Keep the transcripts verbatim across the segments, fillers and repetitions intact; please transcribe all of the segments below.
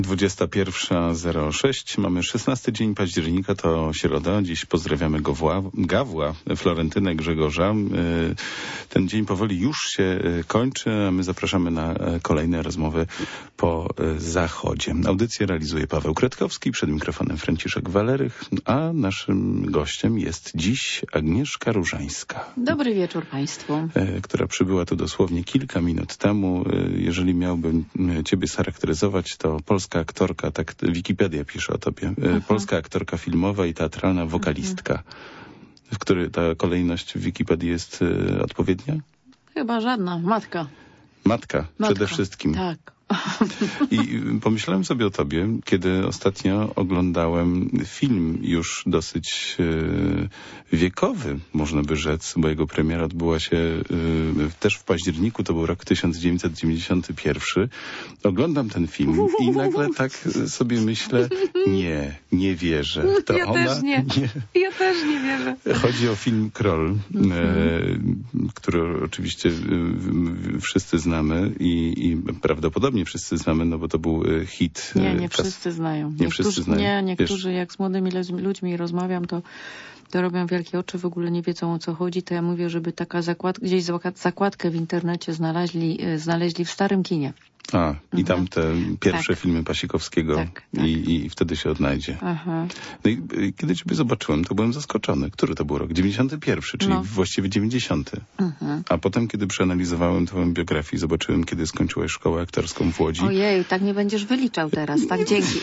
dwudziesta pierwsza zero sześć. Mamy szesnasty dzień października, to środa. Dziś pozdrawiamy Gawła, Gawła, Florentynę, Grzegorza. Ten dzień powoli już się kończy, a my zapraszamy na kolejne rozmowy po zachodzie. Audycję realizuje Paweł Kretkowski, przed mikrofonem Franciszek Walerych, a naszym gościem jest dziś Agnieszka Różańska. Dobry wieczór Państwu. Która przybyła tu dosłownie kilka minut temu. Jeżeli miałbym Ciebie scharakteryzować, to polska aktorka, tak Wikipedia pisze o tobie, Aha. polska aktorka filmowa i teatralna wokalistka. W której ta kolejność w Wikipedii jest y, odpowiednia? Chyba żadna. Matka. Matka, Matka. Przede wszystkim. Tak. I pomyślałem sobie o tobie, kiedy ostatnio oglądałem film już dosyć y, wiekowy, można by rzec, bo jego premiera odbyła się y, też w październiku, to był rok tysiąc dziewięćset dziewięćdziesiąty pierwszy. Oglądam ten film i nagle tak sobie myślę, nie, nie wierzę. To ja ona, też nie. nie. Ja też nie wierzę. Chodzi o film Kroll, mm-hmm. e, który oczywiście e, wszyscy znamy i, i prawdopodobnie wszyscy znamy, no bo to był hit. Nie, nie wszyscy znają. Nie niektórzy, wszyscy znają. Nie, niektórzy, Wiesz, jak z młodymi ludźmi rozmawiam, to, to robią wielkie oczy, w ogóle nie wiedzą, o co chodzi. To ja mówię, żeby taka zakładka, gdzieś zakładkę w internecie znaleźli, znaleźli w starym kinie. A, i mhm. tam te pierwsze tak. filmy Pasikowskiego tak, tak. I, i wtedy się odnajdzie. Aha. No i kiedy ciebie zobaczyłem, to byłem zaskoczony. Który to był rok? dziewięćdziesiąty pierwszy, czyli no. właściwie dziewięćdziesiąty. Mhm. A potem, kiedy przeanalizowałem twoją biografię, zobaczyłem, kiedy skończyłeś szkołę aktorską w Łodzi. Ojej, tak nie będziesz wyliczał teraz, tak? Dzięki.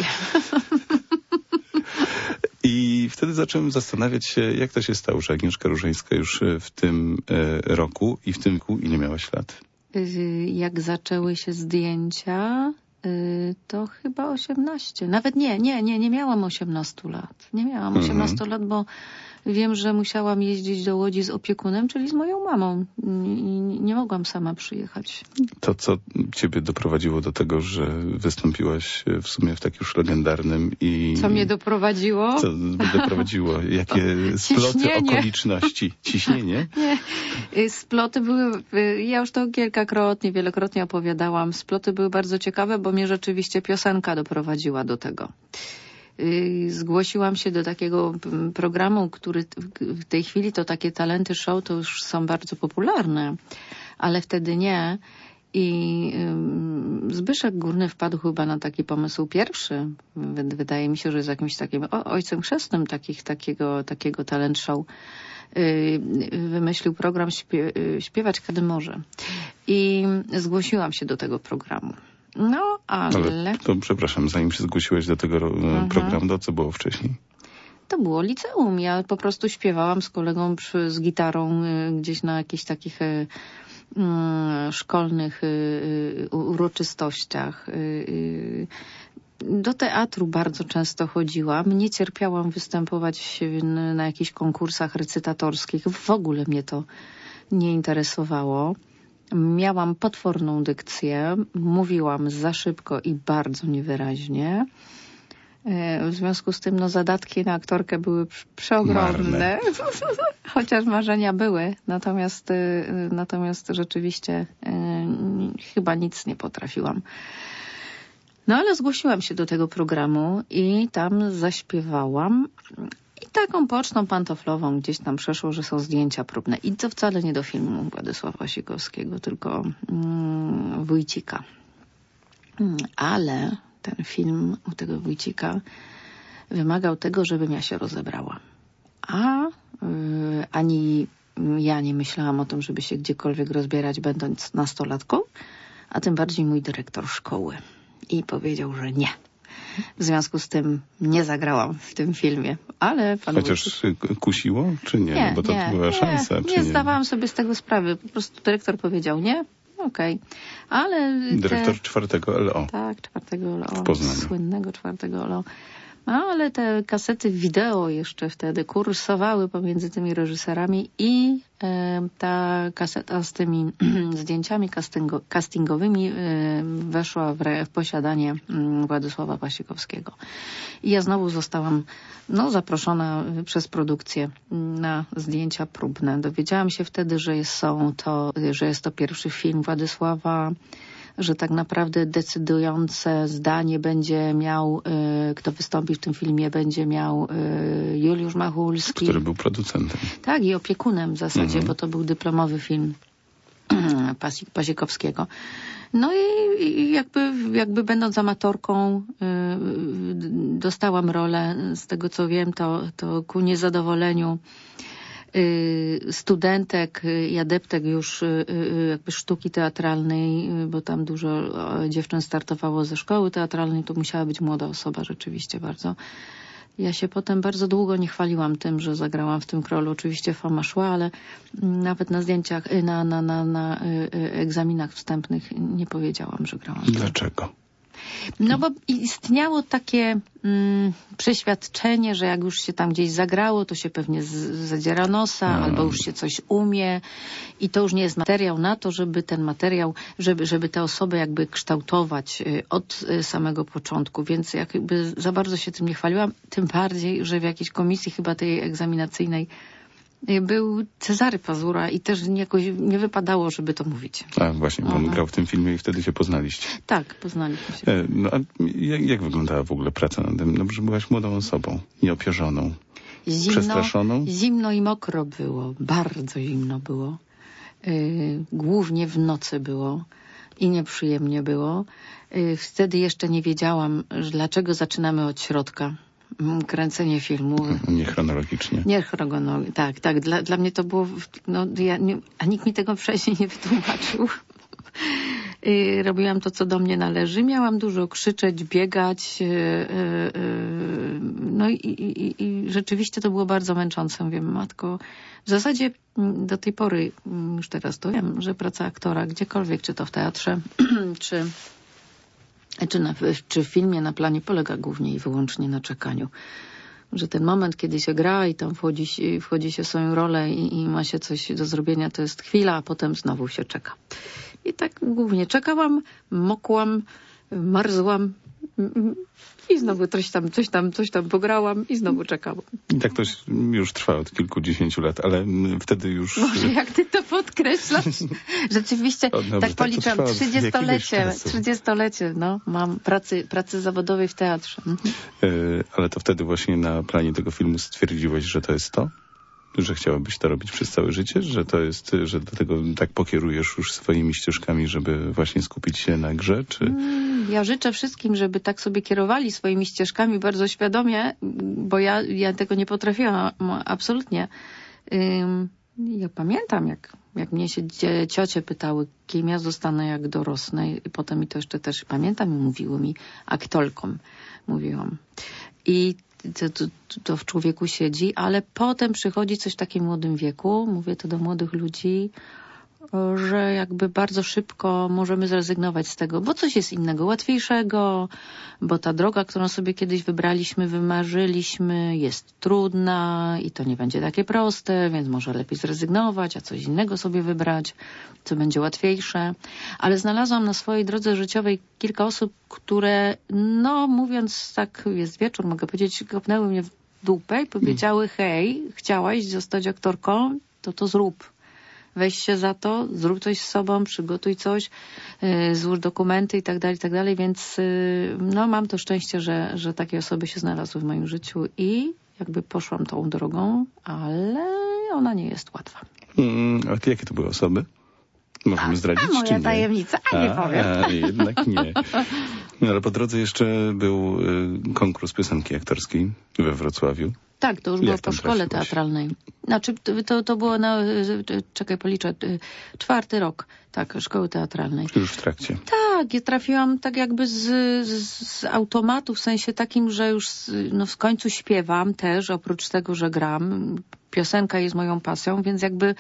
I wtedy zacząłem zastanawiać się, jak to się stało, że Agnieszka Różańska już w tym e, roku i w tym wieku ile miałaś lat? Jak zaczęły się zdjęcia, to chyba osiemnaście. Nawet nie, nie, nie, nie miałam osiemnastu lat. Nie miałam mhm. osiemnastu lat, bo wiem, że musiałam jeździć do Łodzi z opiekunem, czyli z moją mamą. I nie mogłam sama przyjechać. To, co ciebie doprowadziło do tego, że wystąpiłaś w sumie w tak już legendarnym i... Co mnie doprowadziło? Co doprowadziło? Jakie sploty okoliczności? Ciśnienie? Nie. Sploty były... Ja już to kilkakrotnie, wielokrotnie opowiadałam. Sploty były bardzo ciekawe, bo mnie rzeczywiście piosenka doprowadziła do tego. Zgłosiłam się do takiego programu, który w tej chwili to takie talenty show to już są bardzo popularne, ale wtedy nie. I Zbyszek Górny wpadł chyba na taki pomysł pierwszy. Wydaje mi się, że jest jakimś takim o, ojcem chrzestnym takich, takiego, takiego talent show. Wymyślił program śpie, Śpiewać Kiedy Może. I zgłosiłam się do tego programu. No, ale... ale to przepraszam, zanim się zgłosiłeś do tego Aha. programu, to co było wcześniej? To było liceum. Ja po prostu śpiewałam z kolegą przy, z gitarą y, gdzieś na jakichś takich y, y, szkolnych y, uroczystościach. Y, do teatru bardzo często chodziłam. Nie cierpiałam występować na jakichś konkursach recytatorskich. W ogóle mnie to nie interesowało. Miałam potworną dykcję, mówiłam za szybko i bardzo niewyraźnie. W związku z tym no, zadatki na aktorkę były przeogromne, chociaż marzenia były. Natomiast, natomiast rzeczywiście y, chyba nic nie potrafiłam. No ale zgłosiłam się do tego programu i tam zaśpiewałam. I taką pocztą pantoflową gdzieś tam przeszło, że są zdjęcia próbne. I to wcale nie do filmu Władysława Wasikowskiego, tylko mm, Wójcika. Ale ten film u tego Wójcika wymagał tego, żebym ja się rozebrała. A y, ani ja nie myślałam o tym, żeby się gdziekolwiek rozbierać, będąc nastolatką, a tym bardziej mój dyrektor szkoły. I powiedział, że nie. W związku z tym nie zagrałam w tym filmie, ale pan Chociaż Wójcik... kusiło, czy nie? Nie, Bo to nie, była nie, szansa. Nie, czy nie nie zdawałam sobie z tego sprawy. Po prostu dyrektor powiedział nie. Okej. Okay. Ale dyrektor te... czwartego L O. Tak, czwartego L O. W Poznaniu. Słynnego czwartego L O. No, ale te kasety wideo jeszcze wtedy kursowały pomiędzy tymi reżyserami i e, ta kaseta z tymi zdjęciami castingo, castingowymi e, weszła w, re, w posiadanie m, Władysława Wasikowskiego. I ja znowu zostałam no, zaproszona przez produkcję na zdjęcia próbne. Dowiedziałam się wtedy, że jest, są to, że jest to pierwszy film Władysława że tak naprawdę decydujące zdanie będzie miał, y, kto wystąpi w tym filmie, będzie miał y, Juliusz Machulski. Który był producentem. Tak, i opiekunem w zasadzie, Mhm. bo to był dyplomowy film Pasik, Pasiekowskiego. No i, i jakby, jakby będąc amatorką y, dostałam rolę, z tego co wiem, to, to ku niezadowoleniu y, studentek i adeptek już y, y, jakby sztuki teatralnej, y, bo tam dużo y, dziewczyn startowało ze szkoły teatralnej, to musiała być młoda osoba rzeczywiście bardzo. Ja się potem bardzo długo nie chwaliłam tym, że zagrałam w tym Krolu. Oczywiście fama szła, ale nawet na zdjęciach, na, na, na, na egzaminach wstępnych nie powiedziałam, że grałam. Dlaczego? No bo istniało takie mm, przeświadczenie, że jak już się tam gdzieś zagrało, to się pewnie z, zadziera nosa, no. albo już się coś umie i to już nie jest materiał na to, żeby ten materiał, żeby, żeby tę osobę jakby kształtować od samego początku, więc jakby za bardzo się tym nie chwaliłam, tym bardziej, że w jakiejś komisji chyba tej egzaminacyjnej był Cezary Pazura i też jakoś nie wypadało, żeby to mówić. A właśnie, bo on Aha. grał w tym filmie i wtedy się poznaliście. Tak, poznaliśmy się. E, no, a jak, jak wyglądała w ogóle praca nad tym? No, że byłaś młodą osobą, nieopierzoną, zimno, przestraszoną? Zimno i mokro było, bardzo zimno było. Yy, głównie w nocy było i nieprzyjemnie było. Yy, wtedy jeszcze nie wiedziałam, dlaczego zaczynamy od środka. Kręcenie filmu. Nie chronologicznie. Nie chronologicznie, tak, tak. Dla, dla mnie to było, no, ja nie, a nikt mi tego wcześniej nie wytłumaczył. Yy, robiłam to, co do mnie należy. Miałam dużo krzyczeć, biegać. Yy, yy, no i, i, i rzeczywiście to było bardzo męczące. Wiem, matko, w zasadzie do tej pory, już teraz to wiem, że praca aktora gdziekolwiek, czy to w teatrze, czy Czy, na, czy w filmie na planie polega głównie i wyłącznie na czekaniu. Że ten moment, kiedy się gra i tam wchodzi, wchodzi się w swoją rolę i, i ma się coś do zrobienia, to jest chwila, a potem znowu się czeka. I tak głównie czekałam, mokłam, marzłam i znowu coś tam, coś tam, coś tam pograłam i znowu czekałam. I tak to już trwa od kilkudziesięciu lat, ale wtedy już... Może jak ty to podkreślasz? Rzeczywiście, o, dobrze, tak policzam, tak trzydziestolecie, trzydziestolecie, no, mam pracy, pracy zawodowej w teatrze. Mhm. Yy, ale to wtedy właśnie na planie tego filmu stwierdziłeś, że to jest to? Że chciałabyś to robić przez całe życie? Że to jest, że dlatego tak pokierujesz już swoimi ścieżkami, żeby właśnie skupić się na grze? Czy... Ja życzę wszystkim, żeby tak sobie kierowali swoimi ścieżkami bardzo świadomie, bo ja, ja tego nie potrafiłam absolutnie. Ym, ja pamiętam, jak, jak mnie się dzie, ciocie pytały, kim ja zostanę, jak dorosnę. I potem mi to jeszcze też pamiętam i mówiły mi aktorką. Mówiłam. I To, to, to w człowieku siedzi, ale potem przychodzi coś w takim młodym wieku, mówię to do młodych ludzi, że jakby bardzo szybko możemy zrezygnować z tego, bo coś jest innego, łatwiejszego, bo ta droga, którą sobie kiedyś wybraliśmy, wymarzyliśmy, jest trudna i to nie będzie takie proste, więc może lepiej zrezygnować, a coś innego sobie wybrać, co będzie łatwiejsze. Ale znalazłam na swojej drodze życiowej kilka osób, które, no mówiąc tak, jest wieczór, mogę powiedzieć, kopnęły mnie w dupę i powiedziały, hej, chciałaś zostać aktorką, to to zrób. Weź się za to, zrób coś z sobą, przygotuj coś, yy, złóż dokumenty i tak dalej, i tak dalej, więc yy, no mam to szczęście, że, że takie osoby się znalazły w moim życiu i jakby poszłam tą drogą, ale ona nie jest łatwa. Mm, a ty jakie to były osoby? Możemy a, zdradzić, a moja czy nie? tajemnica, a nie a, powiem. A, jednak nie. No, ale po drodze jeszcze był y, konkurs piosenki aktorskiej we Wrocławiu. Tak, to już było po szkole teatralnej. Znaczy, to, to było na, czekaj, policzę, czwarty rok, tak, szkoły teatralnej. Już w trakcie. Tak, ja trafiłam tak jakby z, z, z automatu, w sensie takim, że już no, w końcu śpiewam też, oprócz tego, że gram. Piosenka jest moją pasją, więc jakby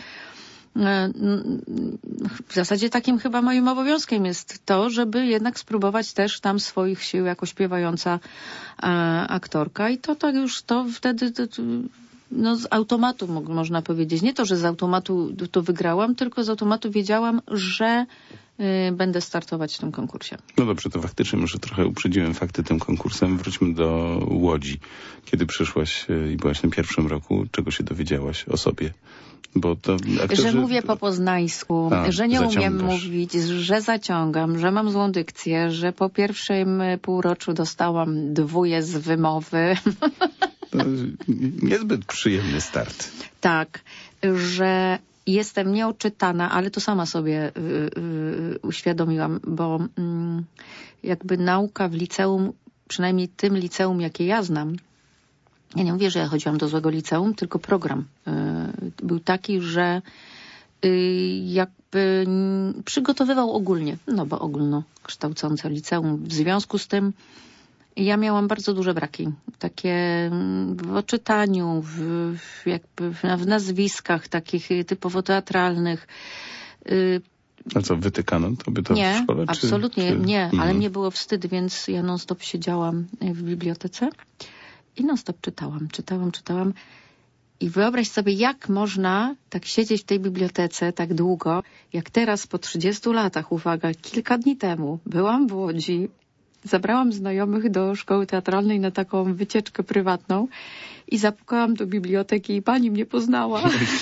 w zasadzie takim chyba moim obowiązkiem jest to, żeby jednak spróbować też tam swoich sił jako śpiewająca a, aktorka i to tak już to wtedy to, no z automatu mo można powiedzieć. Nie to, że z automatu to wygrałam, tylko z automatu wiedziałam, że będę startować w tym konkursie. No dobrze, to faktycznie może trochę uprzedziłem fakty tym konkursem. Wróćmy do Łodzi. Kiedy przyszłaś i byłaś na pierwszym roku, czego się dowiedziałaś o sobie? Bo to aktorzy... Że mówię po poznańsku, A, że nie zaciągasz. umiem mówić, że zaciągam, że mam złą dykcję, że po pierwszym półroczu dostałam dwóje z wymowy. To niezbyt przyjemny start. Tak, że jestem nieoczytana, ale to sama sobie y, y, uświadomiłam, bo y, jakby nauka w liceum, przynajmniej tym liceum, jakie ja znam, ja nie mówię, że ja chodziłam do złego liceum, tylko program y, był taki, że y, jakby przygotowywał ogólnie, no bo ogólnokształcące liceum. W związku z tym ja miałam bardzo duże braki. Takie w oczytaniu, w, w jakby w nazwiskach takich typowo teatralnych. A co, wytykano tobie to nie, w szkole? Absolutnie, czy, absolutnie czy... nie, mhm. ale mnie było wstyd, więc ja non stop siedziałam w bibliotece i non stop czytałam, czytałam, czytałam. I wyobraź sobie, jak można tak siedzieć w tej bibliotece tak długo, jak teraz po trzydziestu latach, uwaga, kilka dni temu byłam w Łodzi, zabrałam znajomych do szkoły teatralnej na taką wycieczkę prywatną i zapukałam do biblioteki i pani mnie poznała.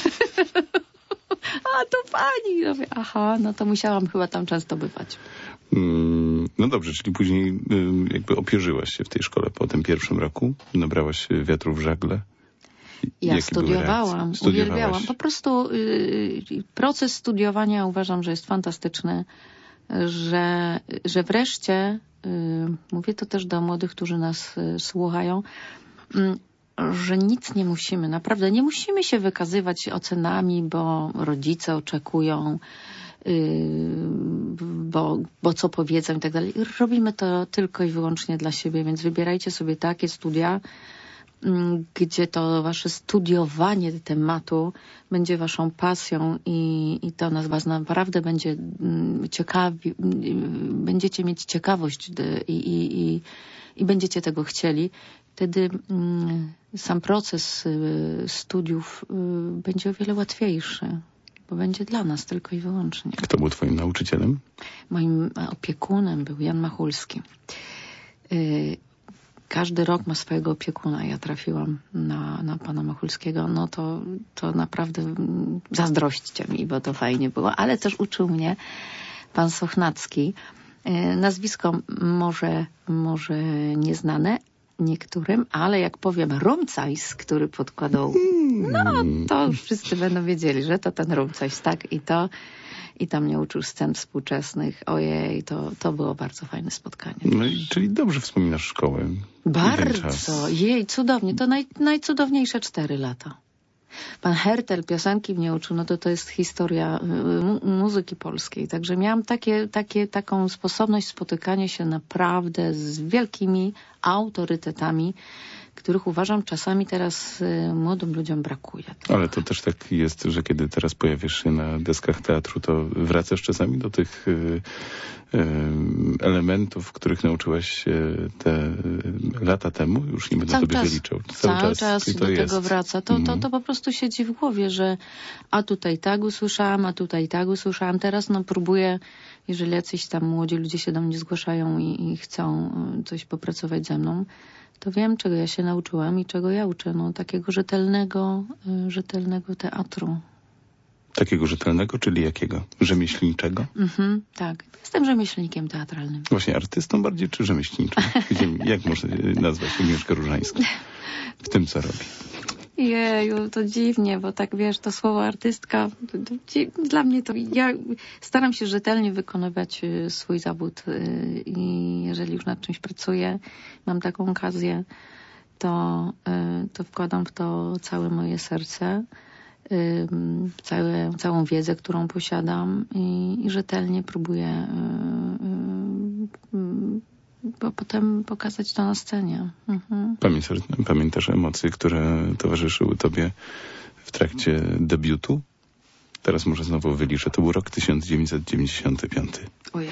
A to pani! Ja mówię, aha, no to musiałam chyba tam często bywać. Mm, no dobrze, czyli później jakby opierzyłaś się w tej szkole po tym pierwszym roku? Nabrałaś wiatru w żagle? Ja Jakie studiowałam, uwielbiałam. Po prostu y, proces studiowania uważam, że jest fantastyczny, że, że wreszcie, y, mówię to też do młodych, którzy nas y, słuchają, y, że nic nie musimy, naprawdę nie musimy się wykazywać ocenami, bo rodzice oczekują, bo, bo co powiedzą i tak dalej. Robimy to tylko i wyłącznie dla siebie, więc wybierajcie sobie takie studia, gdzie to wasze studiowanie tematu będzie waszą pasją i, i to nas was naprawdę będzie ciekawi, będziecie mieć ciekawość i, i, i, i będziecie tego chcieli. Wtedy sam proces studiów będzie o wiele łatwiejszy, bo będzie dla nas tylko i wyłącznie. Kto był twoim nauczycielem? Moim opiekunem był Jan Machulski. Każdy rok ma swojego opiekuna. Ja trafiłam na, na pana Machulskiego. No to, to naprawdę zazdrośćcie mi, bo to fajnie było. Ale też uczył mnie pan Sochnacki. Nazwisko może, może nieznane niektórym, ale jak powiem Rumcajs, który podkładał, no to wszyscy będą wiedzieli, że to ten Rumcajs, tak? I to I tam mnie uczył scen współczesnych. Ojej, to, to było bardzo fajne spotkanie. No i, czyli dobrze wspominasz szkołę. Bardzo. Jej, cudownie. To naj, najcudowniejsze cztery lata. Pan Hertel piosenki mnie uczył, no to to jest historia mu muzyki polskiej. Także miałam takie, takie, taką sposobność spotykania się naprawdę z wielkimi autorytetami, których uważam czasami teraz y, młodym ludziom brakuje. Ale to też tak jest, że kiedy teraz pojawiasz się na deskach teatru, to wracasz czasami do tych y, y, elementów, których nauczyłaś się te lata temu? Już nie będę Cały tobie czas, wyliczał. Cały, cały czas, czas do jest. tego wraca. To, mhm. to, to po prostu siedzi w głowie, że a tutaj tak usłyszałam, a tutaj tak usłyszałam. Teraz no próbuję, jeżeli jacyś tam młodzi ludzie się do mnie zgłaszają i, i chcą coś popracować ze mną, to wiem, czego ja się nauczyłam i czego ja uczę. No, takiego rzetelnego, y, rzetelnego teatru. Takiego rzetelnego, czyli jakiego? Rzemieślniczego? Mhm, tak. Jestem rzemieślnikiem teatralnym. Właśnie artystą bardziej, czy rzemieślniczym? Jak można nazwać Agnieszkę Różańską w tym, co robi? Jeju, to dziwnie, bo tak wiesz, to słowo artystka, to, to, dla mnie to, ja staram się rzetelnie wykonywać swój zawód i jeżeli już nad czymś pracuję, mam taką okazję, to, to wkładam w to całe moje serce, całe, całą wiedzę, którą posiadam i, i rzetelnie próbuję bo potem pokazać to na scenie. Mhm. Pamiętasz, pamiętasz emocje, które towarzyszyły tobie w trakcie debiutu? Teraz może znowu wyliczę. To był rok tysiąc dziewięćset dziewięćdziesiąty piąty. Ojej.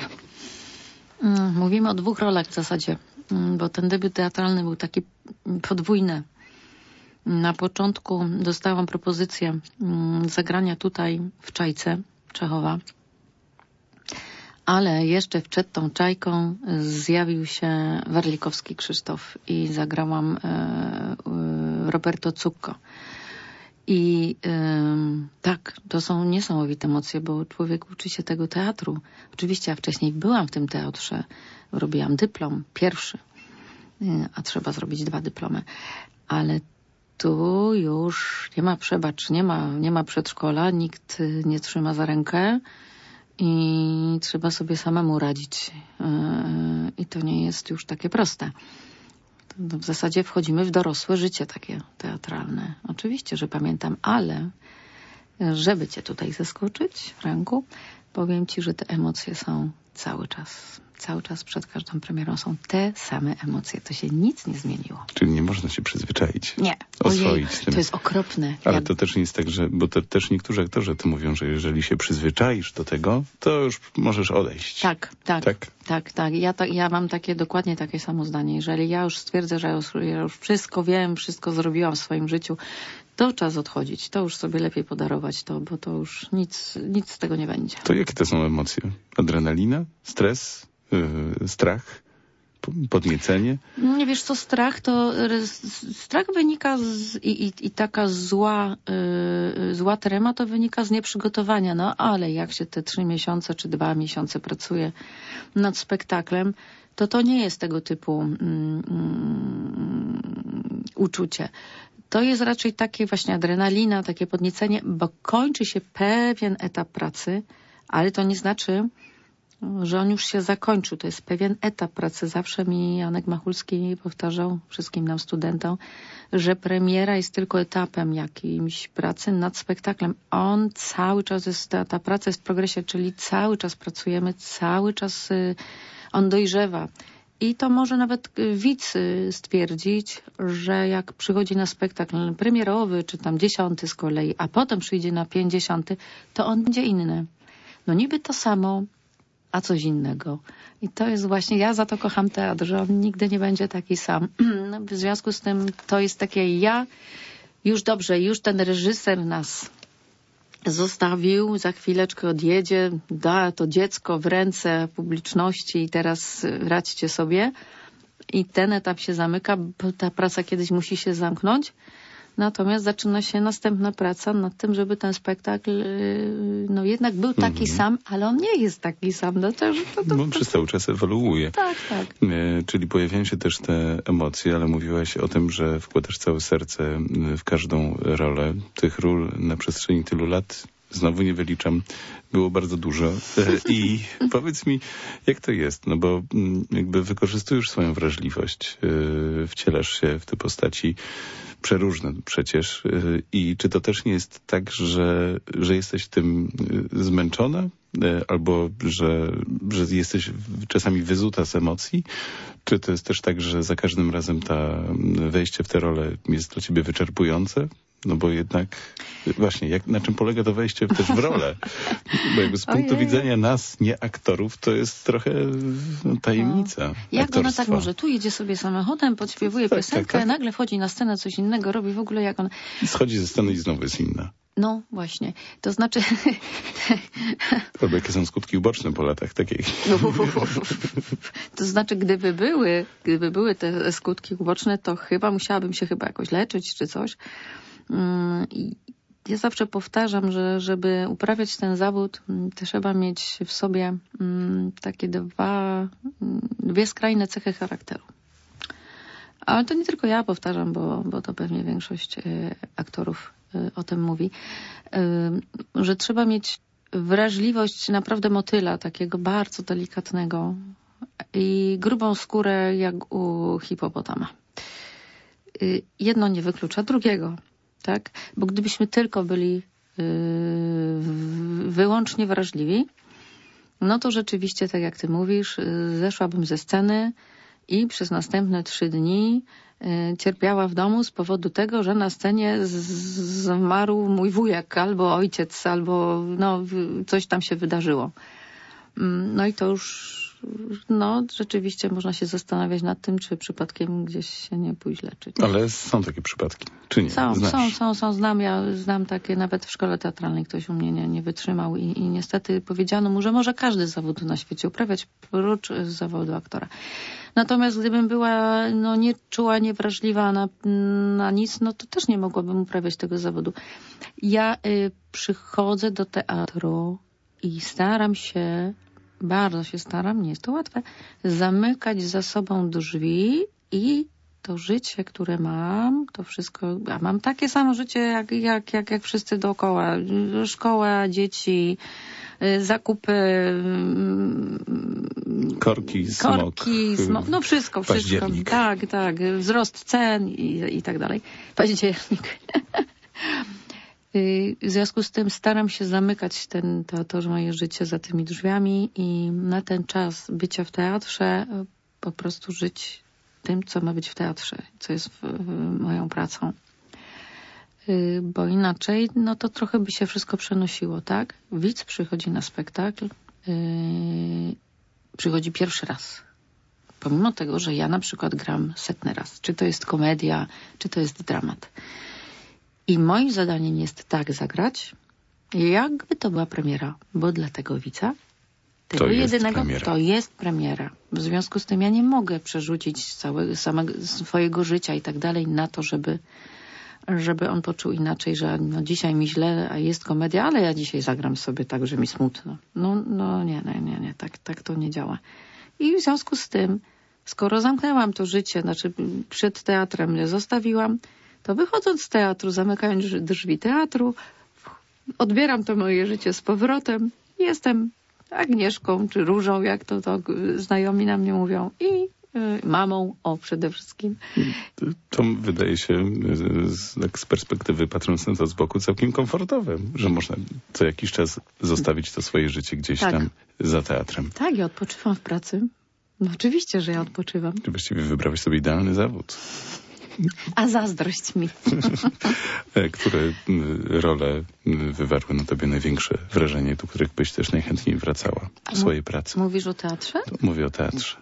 Mówimy o dwóch rolach w zasadzie, bo ten debiut teatralny był taki podwójny. Na początku dostałam propozycję zagrania tutaj w Czajce Czechowa. Ale jeszcze przed tą czajką zjawił się Warlikowski Krzysztof i zagrałam e, e, Roberto Zucco. I ym, tak, to są niesamowite emocje, bo człowiek uczy się tego teatru. Oczywiście ja wcześniej byłam w tym teatrze, robiłam dyplom, pierwszy, yy, a trzeba zrobić dwa dyplomy. Ale tu już nie ma przebacz, nie ma, nie ma przedszkola, nikt nie trzyma za rękę i trzeba sobie samemu radzić. Yy, I to nie jest już takie proste. W zasadzie wchodzimy w dorosłe życie takie teatralne. Oczywiście, że pamiętam, ale żeby cię tutaj zaskoczyć, Franku, powiem ci, że te emocje są cały czas. Cały czas przed każdą premierą są te same emocje. To się nic nie zmieniło. Czyli nie można się przyzwyczaić. Nie. Oswoić Ojej, tym. to jest okropne. Ale ja... to też nie jest tak, że... Bo to też niektórzy aktorzy to mówią, że jeżeli się przyzwyczaisz do tego, to już możesz odejść. Tak, tak, tak, tak. tak. Ja, to, ja mam takie dokładnie takie samo zdanie. Jeżeli ja już stwierdzę, że ja już, ja już wszystko wiem, wszystko zrobiłam w swoim życiu, to czas odchodzić. To już sobie lepiej podarować to, bo to już nic, nic z tego nie będzie. To jakie to są emocje? Adrenalina? Stres? Yy, strach? Podniecenie? Nie wiesz co, strach to strach wynika z, i, i, i taka zła yy, zła trema to wynika z nieprzygotowania. No ale jak się te trzy miesiące czy dwa miesiące pracuje nad spektaklem, to to nie jest tego typu mm, mm, uczucie. To jest raczej takie właśnie adrenalina, takie podniecenie, bo kończy się pewien etap pracy, ale to nie znaczy, że on już się zakończył. To jest pewien etap pracy. Zawsze mi Janek Machulski powtarzał, wszystkim nam studentom, że premiera jest tylko etapem jakimś pracy nad spektaklem. On cały czas jest, ta, ta praca jest w progresie, czyli cały czas pracujemy, cały czas y, on dojrzewa. I to może nawet widz stwierdzić, że jak przychodzi na spektakl premierowy, czy tam dziesiąty z kolei, a potem przyjdzie na pięćdziesiąty, to on będzie inny. No niby to samo, a coś innego. I to jest właśnie, ja za to kocham teatr, że on nigdy nie będzie taki sam. W związku z tym to jest takie ja, już dobrze, już ten reżyser nas zostawił, za chwileczkę odjedzie, da to dziecko w ręce publiczności i teraz radźcie sobie. I ten etap się zamyka, bo ta praca kiedyś musi się zamknąć. Natomiast zaczyna się następna praca nad tym, żeby ten spektakl no jednak był taki mm-hmm. sam, ale on nie jest taki sam. No to, to, to, Bo on przez cały czas ewoluuje. Tak, tak. E, czyli pojawiają się też te emocje, ale mówiłaś o tym, że wkładasz całe serce w każdą rolę. Tych ról na przestrzeni tylu lat, znowu nie wyliczam, było bardzo dużo. E, I powiedz mi, jak to jest? No bo jakby wykorzystujesz swoją wrażliwość, e, wcielasz się w te postaci przeróżne przecież. I czy to też nie jest tak, że, że jesteś tym zmęczona? Albo że, że jesteś czasami wyzuta z emocji? Czy to jest też tak, że za każdym razem ta wejście w tę rolę jest dla ciebie wyczerpujące? No bo jednak właśnie, jak, na czym polega to wejście też w rolę? Bo jakby z punktu Ojej. widzenia nas, nie aktorów, to jest trochę no, tajemnica no. Jak ona tak może? Tu jedzie sobie samochodem, podśpiewuje tak, piosenkę, tak, tak. nagle wchodzi na scenę, coś innego robi, w ogóle jak on... I schodzi ze sceny i znowu jest inna. No właśnie, to znaczy... Albo jakie są skutki uboczne po latach takiej. To znaczy, gdyby były, gdyby były te skutki uboczne, to chyba musiałabym się chyba jakoś leczyć czy coś. I ja zawsze powtarzam, że żeby uprawiać ten zawód, to trzeba mieć w sobie takie dwa, dwie skrajne cechy charakteru. Ale to nie tylko ja powtarzam, bo, bo to pewnie większość aktorów o tym mówi, że trzeba mieć wrażliwość naprawdę motyla, takiego bardzo delikatnego i grubą skórę jak u hipopotama. Jedno nie wyklucza drugiego. Tak? Bo gdybyśmy tylko byli yy, wyłącznie wrażliwi, no to rzeczywiście, tak jak ty mówisz, yy, zeszłabym ze sceny i przez następne trzy dni yy, cierpiała w domu z powodu tego, że na scenie zmarł mój wujek albo ojciec, albo no, coś tam się wydarzyło. Yy, no i to już no rzeczywiście można się zastanawiać nad tym, czy przypadkiem gdzieś się nie pójść leczyć. Ale są takie przypadki, czy nie? Są, Znasz? są, są, są, znam, ja znam takie, nawet w szkole teatralnej ktoś u mnie nie, nie wytrzymał i, i niestety powiedziano mu, że może każdy zawód na świecie uprawiać, prócz zawodu aktora. Natomiast gdybym była no, nieczuła, niewrażliwa na, na nic, no to też nie mogłabym uprawiać tego zawodu. Ja y, przychodzę do teatru i staram się, bardzo się staram, nie jest to łatwe, zamykać za sobą drzwi i to życie, które mam, to wszystko, a mam takie samo życie jak, jak, jak, jak wszyscy dookoła. Szkoła, dzieci, zakupy, korki, smok, korki, smok, no wszystko, wszystko. Tak, tak, wzrost cen i, i tak dalej. Październik. W związku z tym staram się zamykać ten, to, to moje życie za tymi drzwiami i na ten czas bycia w teatrze po prostu żyć tym, co ma być w teatrze, co jest w, w moją pracą. Yy, bo inaczej, no to trochę by się wszystko przenosiło, tak? Widz przychodzi na spektakl, yy, przychodzi pierwszy raz. Pomimo tego, że ja na przykład gram setny raz. Czy to jest komedia, czy to jest dramat. I moim zadaniem jest tak zagrać, jakby to była premiera, bo dla tego widza tego to jedynego jest to jest premiera. W związku z tym ja nie mogę przerzucić całego, samego swojego życia i tak dalej na to, żeby, żeby on poczuł inaczej, że no dzisiaj mi źle, a jest komedia, ale ja dzisiaj zagram sobie tak, że mi smutno. No, no nie, nie, nie, nie, tak, tak to nie działa. I w związku z tym, skoro zamknęłam to życie, znaczy przed teatrem je zostawiłam, to wychodząc z teatru, zamykając drzwi teatru, odbieram to moje życie z powrotem. Jestem Agnieszką czy Różą, jak to, to znajomi na mnie mówią, i y, mamą, o przede wszystkim. To wydaje się z, tak z perspektywy, patrząc na to z boku, całkiem komfortowe, że można co jakiś czas zostawić to swoje życie gdzieś tak. tam za teatrem. Tak, ja odpoczywam w pracy. No oczywiście, że ja odpoczywam. Właściwie wybrałeś sobie idealny zawód. A zazdrość mi. Które role wywarły na tobie największe wrażenie, do których byś też najchętniej wracała w swojej pracy? Mówisz o teatrze? To mówię o teatrze.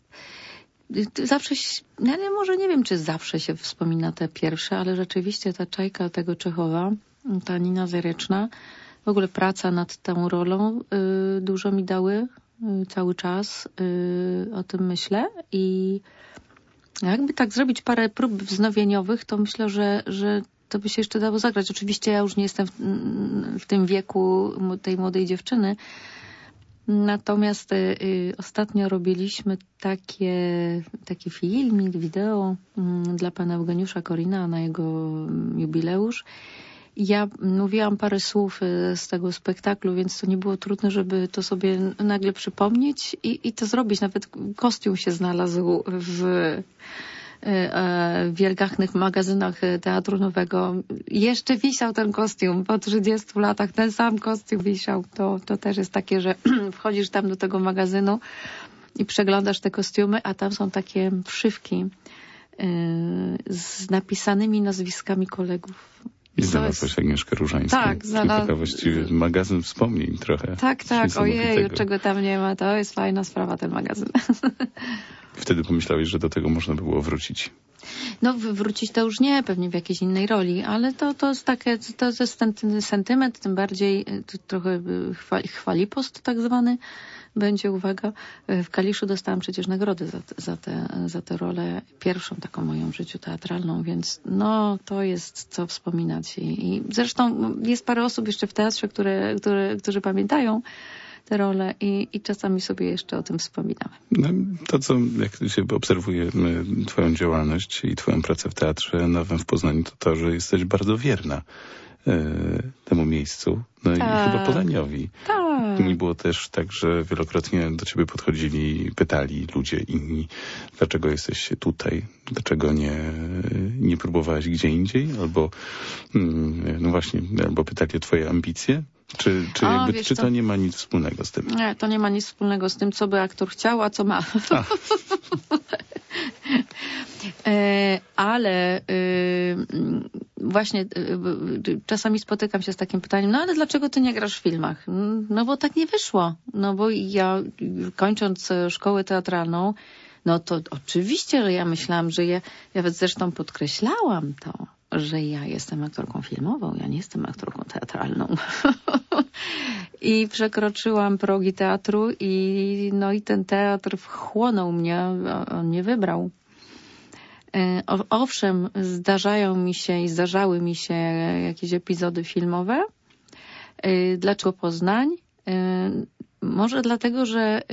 Zawsze, ja nie, może nie wiem, czy zawsze się wspomina te pierwsze, ale rzeczywiście ta Czajka tego Czechowa, ta Nina Zareczna, w ogóle praca nad tą rolą y, dużo mi dały y, cały czas. Y, o tym myślę i jakby tak zrobić parę prób wznowieniowych, to myślę, że, że to by się jeszcze dało zagrać. Oczywiście ja już nie jestem w, w tym wieku tej młodej dziewczyny. Natomiast y, ostatnio robiliśmy takie, taki filmik, wideo y, dla pana Eugeniusza Korina na jego jubileusz. Ja mówiłam parę słów z tego spektaklu, więc to nie było trudne, żeby to sobie nagle przypomnieć i, i to zrobić. Nawet kostium się znalazł w w wielgachnych magazynach Teatru Nowego. Jeszcze wisiał ten kostium po trzydziestu latach. Ten sam kostium wisiał. To, to też jest takie, że wchodzisz tam do tego magazynu i przeglądasz te kostiumy, a tam są takie wszywki yy, z napisanymi nazwiskami kolegów. I znalazłaś Agnieszkę Różańską. Tak, znalazłam. Taka właściwie magazyn wspomnień trochę. Tak, tak, ojej, czego tam nie ma, to jest fajna sprawa, ten magazyn. Wtedy pomyślałeś, że do tego można by było wrócić. No wrócić to już nie, pewnie w jakiejś innej roli, ale to, to jest takie, to jest ten sentyment, tym bardziej trochę chwali, chwalipost tak zwany będzie, uwaga. W Kaliszu dostałam przecież nagrodę za, za, te, za tę rolę, pierwszą taką moją w życiu teatralną, więc no to jest co wspominać. I, i zresztą jest parę osób jeszcze w teatrze, które, które, którzy pamiętają te role i, i czasami sobie jeszcze o tym wspominamy. No, to, co jak się obserwuje twoją działalność i twoją pracę w Teatrze Nowym w Poznaniu, to to, że jesteś bardzo wierna e, temu miejscu, no tak. i chyba Poznaniowi. Tak. Nie było też tak, że wielokrotnie do ciebie podchodzili i pytali ludzie inni, dlaczego jesteś tutaj, dlaczego nie, nie próbowałaś gdzie indziej, albo no właśnie, albo pytali o twoje ambicje. Czy, czy, o, jakby, czy to nie ma nic wspólnego z tym? Nie, to nie ma nic wspólnego z tym, co by aktor chciał, a co ma. A. e, ale y, właśnie czasami spotykam się z takim pytaniem, no ale dlaczego ty nie grasz w filmach? No bo tak nie wyszło. No bo ja kończąc szkołę teatralną, no to oczywiście, że ja myślałam, że ja, ja zresztą podkreślałam to, że ja jestem aktorką filmową, ja nie jestem aktorką teatralną. I przekroczyłam progi teatru i no i ten teatr wchłonął mnie, on mnie wybrał. Owszem, zdarzają mi się i zdarzały mi się jakieś epizody filmowe. Dlaczego Poznań? Może dlatego, że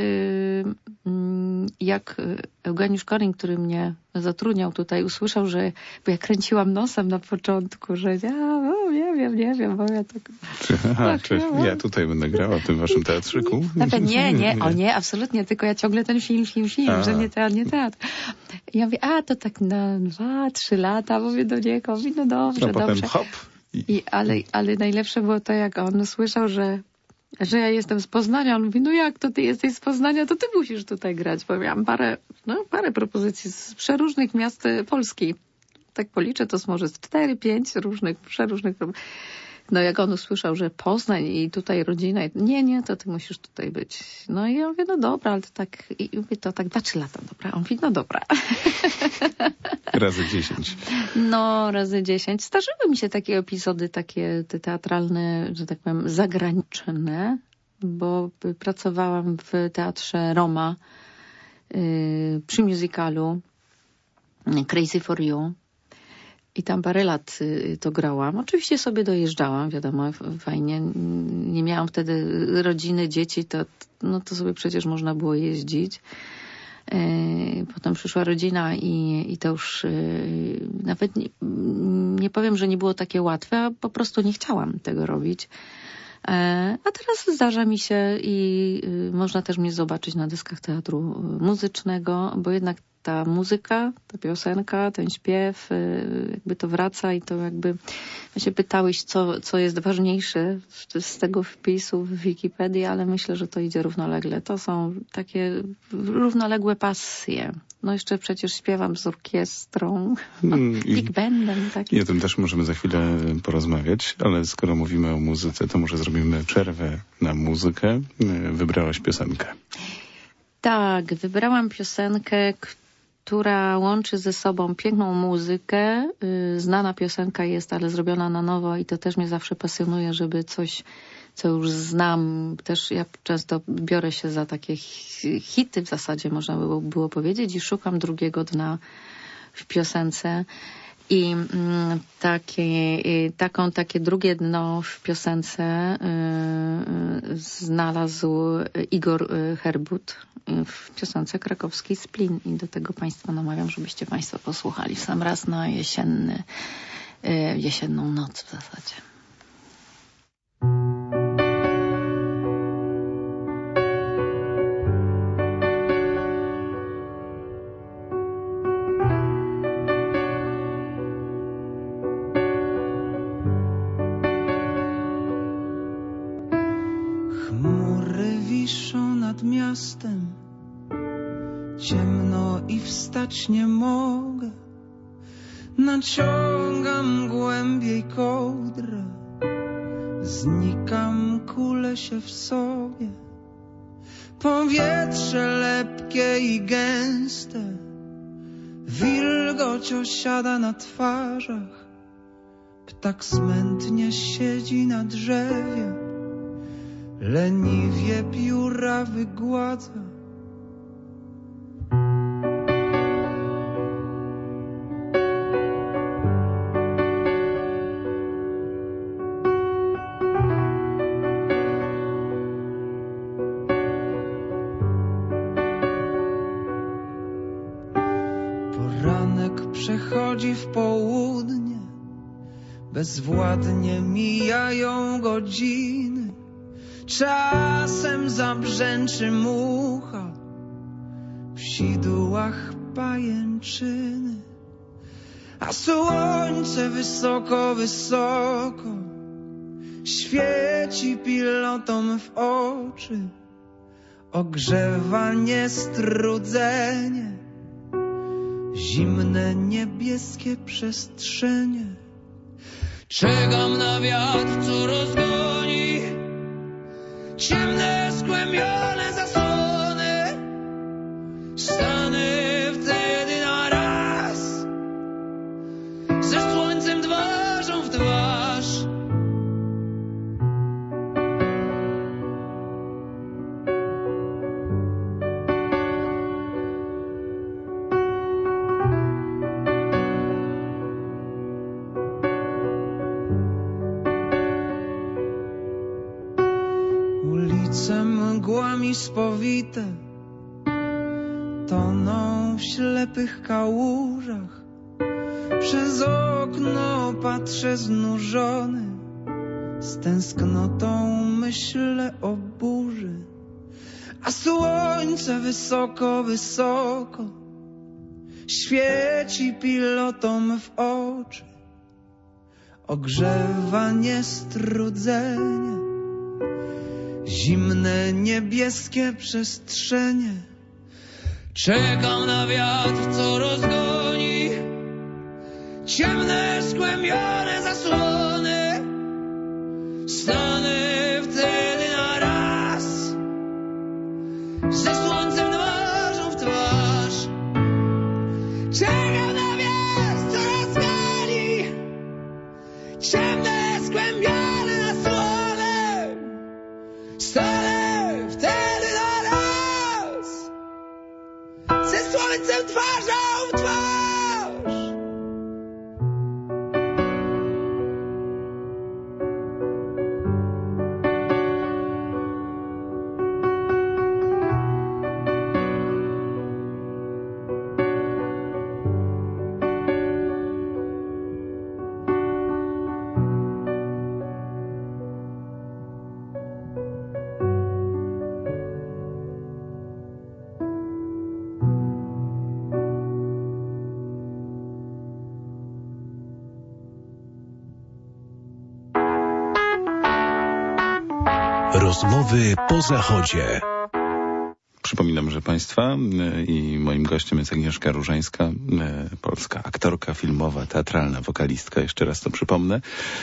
jak Eugeniusz Koring, który mnie zatrudniał tutaj, usłyszał, że bo ja kręciłam nosem na początku, że ja no, nie wiem, nie wiem, bo ja tak... Aha, tak, czy ja, ja tutaj będę grała w tym waszym teatrzyku? Nawet nie, nie, o nie, absolutnie, tylko ja ciągle ten film, film, film, a. że nie teatr, nie teatr. I ja mówię, a to tak na dwa, trzy lata, mówię do niego, mówię, no dobrze, no, dobrze. Potem hop. I... I, ale, ale najlepsze było to, jak on usłyszał, że że ja jestem z Poznania. On mówi, no jak to ty jesteś z Poznania, to ty musisz tutaj grać. Bo miałam parę, no, parę propozycji z przeróżnych miast Polski. Tak policzę, to może z cztery, pięć różnych, przeróżnych. No jak on usłyszał, że Poznań i tutaj rodzina, nie, nie, to ty musisz tutaj być. No i ja mówię, no dobra, ale to tak, i mówię, to tak dwa, trzy lata, dobra. On mówi, no dobra. Razy dziesięć. No, razy dziesięć. Zdarzyły mi się takie epizody, takie te teatralne, że tak powiem, zagraniczne, bo pracowałam w Teatrze Roma yy, przy musicalu Crazy for You. I tam parę lat to grałam. Oczywiście sobie dojeżdżałam, wiadomo, fajnie. Nie miałam wtedy rodziny, dzieci, to, no to sobie przecież można było jeździć. Potem przyszła rodzina i, i to już nawet nie, nie powiem, że nie było takie łatwe, a po prostu nie chciałam tego robić. A teraz zdarza mi się i można też mnie zobaczyć na dyskach teatru muzycznego, bo jednak ta muzyka, ta piosenka, ten śpiew, jakby to wraca i to jakby się pytałeś, co, co jest ważniejsze z tego wpisu w Wikipedii, ale myślę, że to idzie równolegle. To są takie równoległe pasje. No jeszcze przecież śpiewam z orkiestrą, mm, big bandem. Tak. I o tym też możemy za chwilę porozmawiać, ale skoro mówimy o muzyce, to może zrobimy przerwę na muzykę. Wybrałaś piosenkę. Tak, wybrałam piosenkę, która łączy ze sobą piękną muzykę. Znana piosenka jest, ale zrobiona na nowo i to też mnie zawsze pasjonuje, żeby coś, co już znam. Też ja często biorę się za takie hity w zasadzie, można by było powiedzieć, i szukam drugiego dna w piosence. I mm, takie, taką, takie drugie dno w piosence y, y, znalazł Igor Herbut w piosence krakowskiej Splin. I do tego Państwa namawiam, żebyście Państwo posłuchali w sam raz na jesienny, y, jesienną noc w zasadzie. Miastem ciemno i wstać nie mogę. Naciągam głębiej kołdrę, znikam, kulę się w sobie. Powietrze lepkie i gęste, wilgoć osiada na twarzach. Ptak smętnie siedzi na drzewie, leniwie pióra wygładza. Poranek przechodzi w południe, bezwładnie mijają godziny. Czasem zabrzęczy mucha, w sidłach pajęczyny, a słońce wysoko, wysoko świeci pilotom w oczy. Ogrzewa niestrudzenie zimne niebieskie przestrzenie. Czekam na wiatr, co rozgoni ciemne, skłębione zasłony. Stanę wtedy na raz ze słońcem twarzą w twarz. Ulice mgłami spowite toną w ślepych kałużach. Przez okno patrzę znużony, z tęsknotą myślę o burzy. A słońce wysoko, wysoko świeci pilotom w oczy. Ogrzewa niestrudzenie zimne niebieskie przestrzenie. Czekam na wiatr, co rozgoni ciemne, skłębione zasłony. Stanę wtedy na raz ze słońcem twarzą w twarz. Czekam na wiatr, co rozgoni ciemne, skłębione zasłony. Stanę wtedy na raz ze słońcem twarzą w twarz. Rozmowy po zachodzie. Przypominam, że Państwa i moim gościem jest Agnieszka Różańska, polska aktorka filmowa, teatralna, wokalistka. Jeszcze raz to przypomnę.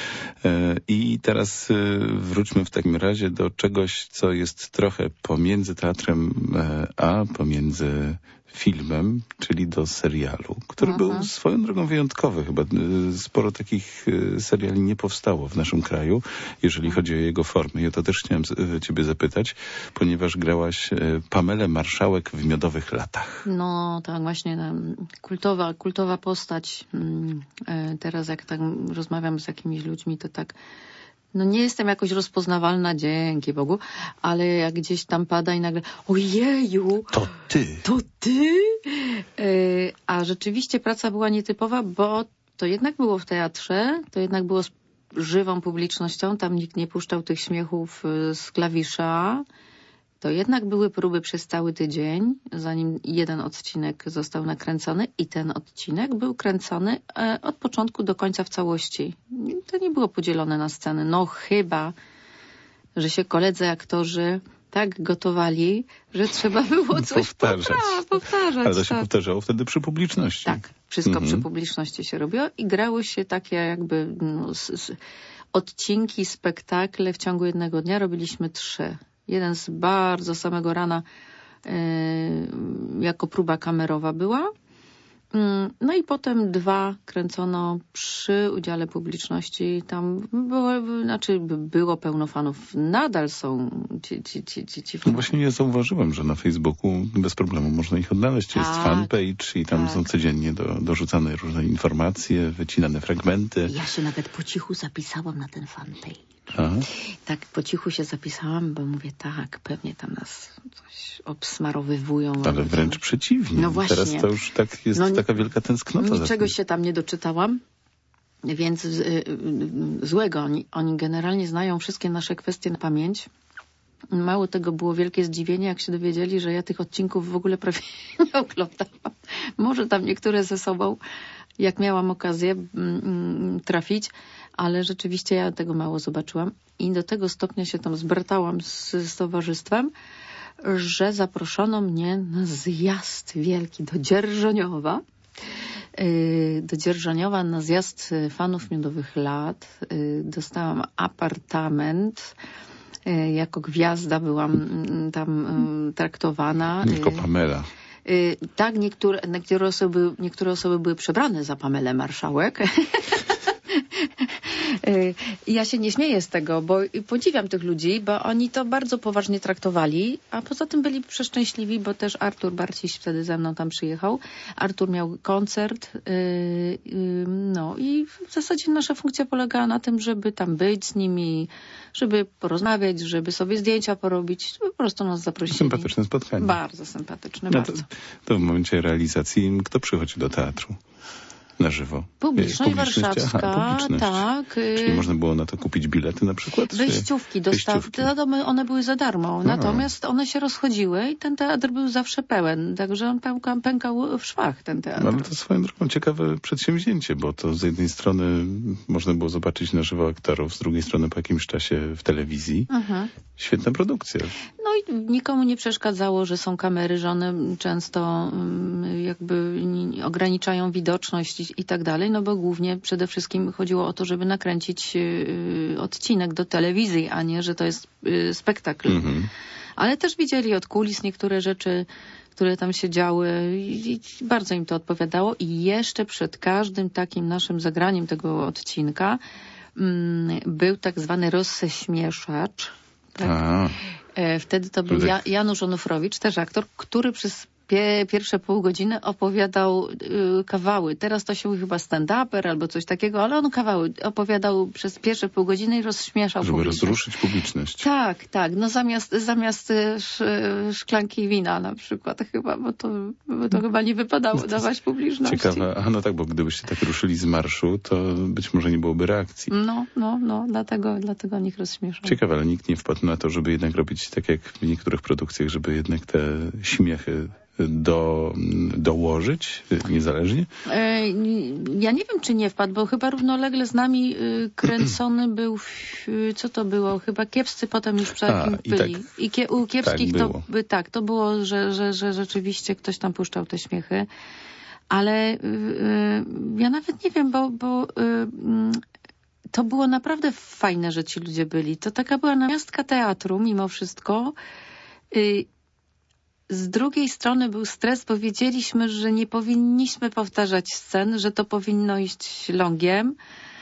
I teraz wróćmy w takim razie do czegoś, co jest trochę pomiędzy teatrem, a pomiędzy filmem, czyli do serialu, który Aha. był swoją drogą wyjątkowy. Chyba sporo takich seriali nie powstało w naszym kraju, jeżeli chodzi o jego formę. I o to też chciałem ciebie zapytać, ponieważ grałaś Pamelę Marszałek w Miodowych latach. No tak, właśnie kultowa, kultowa postać. Teraz jak tak rozmawiam z jakimiś ludźmi, to tak no nie jestem jakoś rozpoznawalna, dzięki Bogu, ale jak gdzieś tam pada i nagle ojeju, to ty. To ty? Yy, a rzeczywiście praca była nietypowa, bo to jednak było w teatrze, to jednak było z żywą publicznością, tam nikt nie puszczał tych śmiechów z klawisza. To jednak były próby przez cały tydzień, zanim jeden odcinek został nakręcony i ten odcinek był kręcony od początku do końca w całości. To nie było podzielone na sceny. No chyba, że się koledzy aktorzy tak gotowali, że trzeba było coś powtarzać. Popra- powtarzać. Ale to się tak. powtarzało wtedy przy publiczności. Tak, wszystko mhm. przy publiczności się robiło i grały się takie jakby no, z, z, odcinki, spektakle w ciągu jednego dnia. Robiliśmy trzy. Jeden z bardzo samego rana yy, jako próba kamerowa była. Yy, no i potem dwa kręcono przy udziale publiczności. Tam było, znaczy było pełno fanów. Nadal są ci, ci, ci, ci, ci no właśnie ja zauważyłem, że na Facebooku bez problemu można ich odnaleźć. Jest tak, fanpage i tam tak. są codziennie do, dorzucane różne informacje, wycinane fragmenty. Ja się nawet po cichu zapisałam na ten fanpage. Aha. Tak po cichu się zapisałam, bo mówię tak, pewnie tam nas coś obsmarowywują. Ale wręcz to... przeciwnie. No właśnie. Teraz to już tak jest no, taka wielka tęsknota. Niczego się tam nie doczytałam, więc y, y, złego. Oni, oni generalnie znają wszystkie nasze kwestie na pamięć. Mało tego, było wielkie zdziwienie, jak się dowiedzieli, że ja tych odcinków w ogóle prawie nie oglądałam. Może tam niektóre ze sobą, jak miałam okazję mm, trafić, ale rzeczywiście ja tego mało zobaczyłam i do tego stopnia się tam zbratałam z, z towarzystwem, że zaproszono mnie na zjazd wielki do Dzierżoniowa do Dzierżoniowa na zjazd fanów Miodowych Lat. Dostałam apartament. Jako gwiazda byłam tam traktowana. Tylko Pamela. Tak, niektóre, niektóre, osoby, niektóre osoby były przebrane za Pamelę Marszałek. Ja się nie śmieję z tego, bo podziwiam tych ludzi, bo oni to bardzo poważnie traktowali, a poza tym byli przeszczęśliwi, bo też Artur Barciś wtedy ze mną tam przyjechał. Artur miał koncert, yy, yy, no i w zasadzie nasza funkcja polegała na tym, żeby tam być z nimi, żeby porozmawiać, żeby sobie zdjęcia porobić. Po prostu nas zaprosili. Sympatyczne spotkanie. Bardzo sympatyczne, no bardzo. To, to w momencie realizacji kto przychodzi do teatru? Na żywo. Publiczność warszawska, Aha, publiczność. Tak. Czyli można było na to kupić bilety na przykład? Wejściówki dostaw. One były za darmo. Natomiast one się rozchodziły i ten teatr był zawsze pełen. Także on pękał, pękał w szwach, ten teatr. Ale to swoją drogą ciekawe przedsięwzięcie, bo to z jednej strony można było zobaczyć na żywo aktorów, z drugiej strony po jakimś czasie w telewizji. Mhm. Świetna produkcja. No i nikomu nie przeszkadzało, że są kamery, że one często jakby ograniczają widoczność i, i tak dalej, no bo głównie przede wszystkim chodziło o to, żeby nakręcić y, odcinek do telewizji, a nie, że to jest y, spektakl. Mhm. Ale też widzieli od kulis niektóre rzeczy, które tam się działy i, i bardzo im to odpowiadało. I jeszcze przed każdym takim naszym zagraniem tego odcinka mm, był tak zwany rozseśmieszacz. Tak? Wtedy to był ja, Janusz Onufrowicz, też aktor, który przez pie, pierwsze pół godziny opowiadał y, kawały. Teraz to się chyba stand-uper albo coś takiego, ale on kawały opowiadał przez pierwsze pół godziny i rozśmieszał Żeby publiczność. rozruszyć publiczność. Tak, tak. No zamiast, zamiast sz, szklanki wina na przykład chyba, bo to, bo to chyba nie wypadało no dawać publiczności. Ciekawe. A no tak, bo gdybyście tak ruszyli z marszu, to być może nie byłoby reakcji. No, no, no. Dlatego, dlatego nikt rozśmieszał. Ciekawe, ale nikt nie wpadł na to, żeby jednak robić tak jak w niektórych produkcjach, żeby jednak te śmiechy do, dołożyć niezależnie? Ja nie wiem, czy nie wpadł, bo chyba równolegle z nami kręcony był, co to było? Chyba Kiepscy potem już przy jakim byli. I, tak, I kie, u Kiepskich tak to, by, tak, to było, że, że, że rzeczywiście ktoś tam puszczał te śmiechy. Ale y, ja nawet nie wiem, bo, bo y, to było naprawdę fajne, że ci ludzie byli. To taka była namiastka teatru mimo wszystko. Y, Z drugiej strony był stres, bo wiedzieliśmy, że nie powinniśmy powtarzać scen, że to powinno iść longiem.